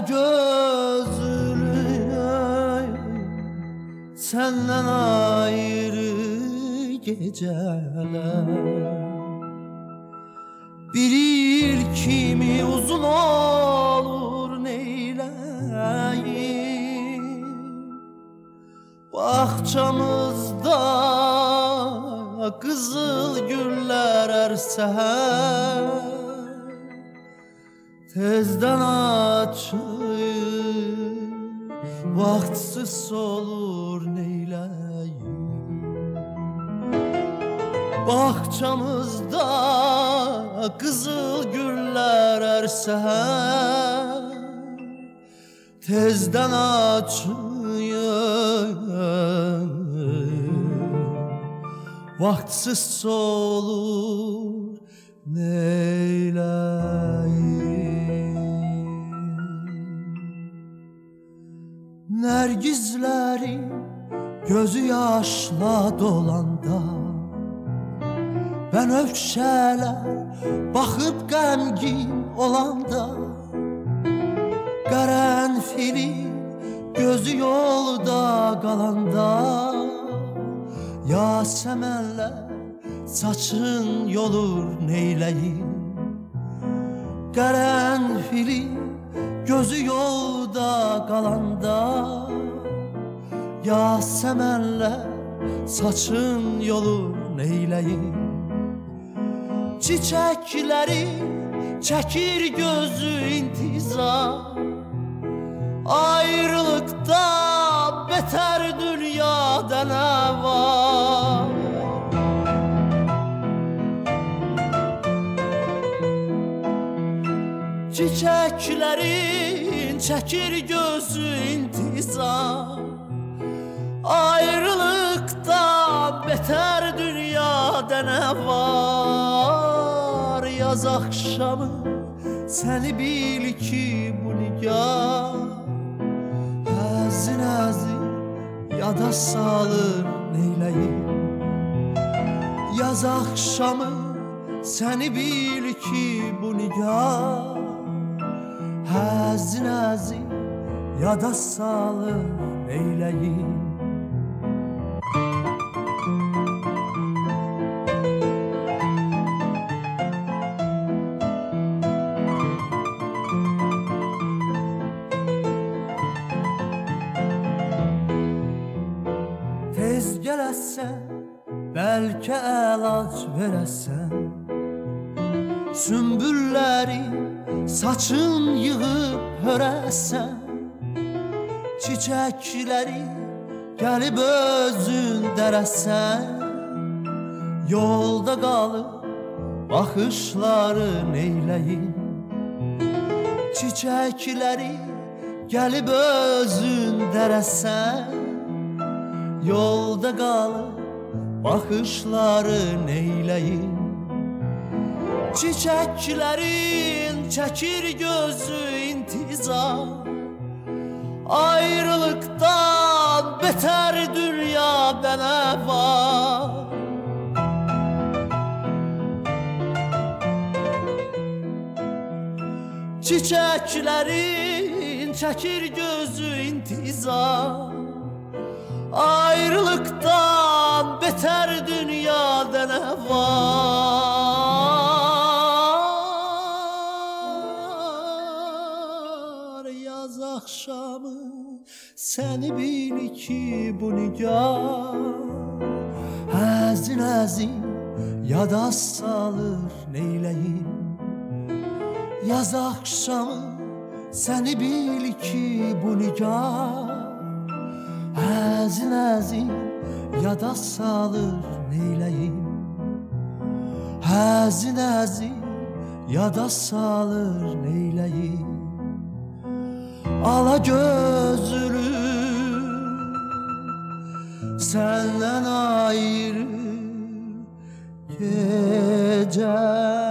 gözlü senden ayrı geceler bilir kimi uzun olur neyleyim bahçamızda kızıl güller ersen tezden açır vaktsiz solur neyleyim bahçamızda kızıl güller ersen tezden açıyor vaktsiz solur neyleyim Nergizlerin gözü yaşla dolanda ben öfşələr baxıb qəmgin olanda Qərənfilin gözü yolda qalanda Yasəmənlər saçın yolur neyləyim Qərənfilin gözü yolda qalanda Yasəmənlər saçın yolur neyləyim Çiçekleri çekir gözü intizar Ayrılıkta beter dünyada ne var Çiçeklerin çekir gözü intizar Ayrılıkta beter dünyada ne var Yaz akşamı seni bil ki bu nigah Həzin həzin yada salır neyləyim Yaz akşamı seni bil ki bu nigah Həzin həzin yada salır neyləyim Tez gələsən, bəlkə əlac verəsən Sümbülləri saçın yığıb hörəsən Çiçəkləri gəlib özün dərəsən Yolda qalıb baxışları neyləyim Çiçəkləri gəlib özün dərəsən Yolda qalıb baxışları neyləyim Çiçəklərin çəkir gözü intizar Ayrılıqdan betər dünyada nə var Çiçəklərin çəkir gözü intizar Ayrılıktan beter dünyada ne var Yaz akşamı seni bil ki bu nigah Həzin həzin yada salır neyləyim Yaz akşamı seni bil ki bu nigah Həzin həzin yada salır neyləyim Həzin həzin yada salır neyləyim Ala gözlü senden ayrı geceler